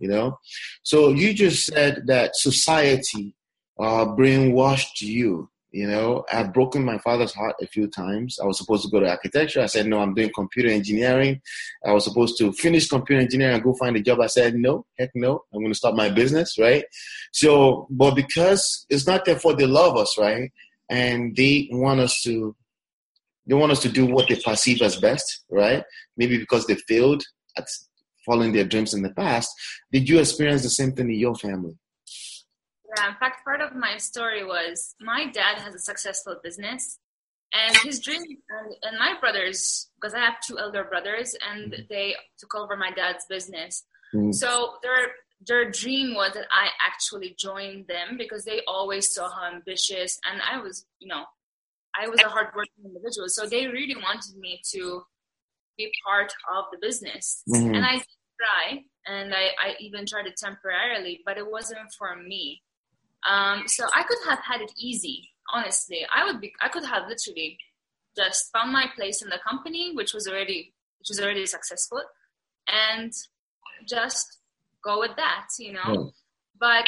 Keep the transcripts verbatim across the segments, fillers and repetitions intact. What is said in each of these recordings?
you know? So you just said that society uh, brainwashed you. You know, I've broken my father's heart a few times. I was supposed to go to architecture. I said, no, I'm doing computer engineering. I was supposed to finish computer engineering and go find a job. I said, no, heck no, I'm going to start my business, right? So, but because it's not therefore they love us, right? And they want us to, they want us to do what they perceive as best, right? Maybe because they failed at following their dreams in the past. Did you experience the same thing in your family? Yeah, in fact, part of my story was my dad has a successful business, and his dream, and, and my brothers, because I have two elder brothers, and mm-hmm. they took over my dad's business. Mm-hmm. So their their dream was that I actually joined them because they always saw how ambitious, and I was, you know, I was a hardworking individual. So they really wanted me to be part of the business, mm-hmm. and I did try, and I, I even tried it temporarily, but it wasn't for me. Um, so I could have had it easy, honestly. I would be, I could have literally just found my place in the company, which was already, which was already successful, and just go with that, you know. Yeah. But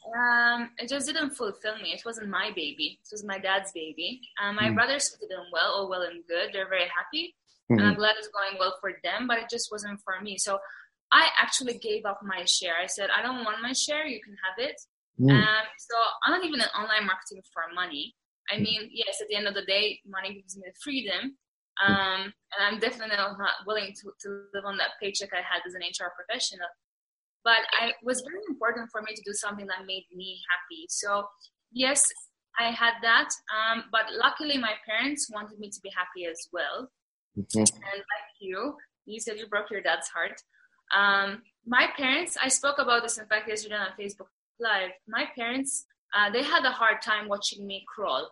um, it just didn't fulfill me. It wasn't my baby. It was my dad's baby. Um, my mm. brothers did them well, all well and good. They're very happy, mm-hmm. and I'm glad it's going well for them. But it just wasn't for me. So I actually gave up my share. I said, I don't want my share. You can have it. Mm. Um, so I'm not even in online marketing for money. I mean, yes, at the end of the day, money gives me the freedom. Um, and I'm definitely not willing to, to live on that paycheck I had as an H R professional. But I, it was very important for me to do something that made me happy. So yes, I had that. Um, but luckily my parents wanted me to be happy as well. Mm-hmm. And like you, you said you broke your dad's heart. Um, my parents, I spoke about this in fact yesterday on Facebook Live. My parents, uh, they had a hard time watching me crawl,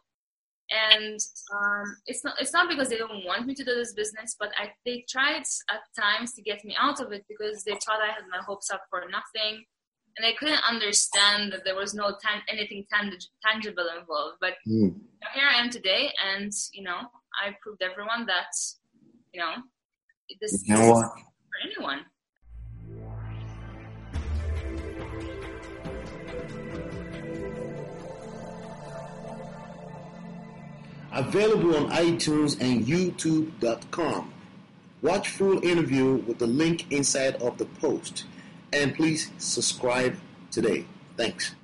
and um, it's not it's not because they don't want me to do this business, but I, they tried at times to get me out of it because they thought I had my hopes up for nothing, and they couldn't understand that there was no tan- anything tang- tangible involved. But mm. here I am today, and you know I proved everyone that you know this, you know this what? is for anyone. Available on iTunes and YouTube dot com. Watch full interview with the link inside of the post. And please subscribe today. Thanks.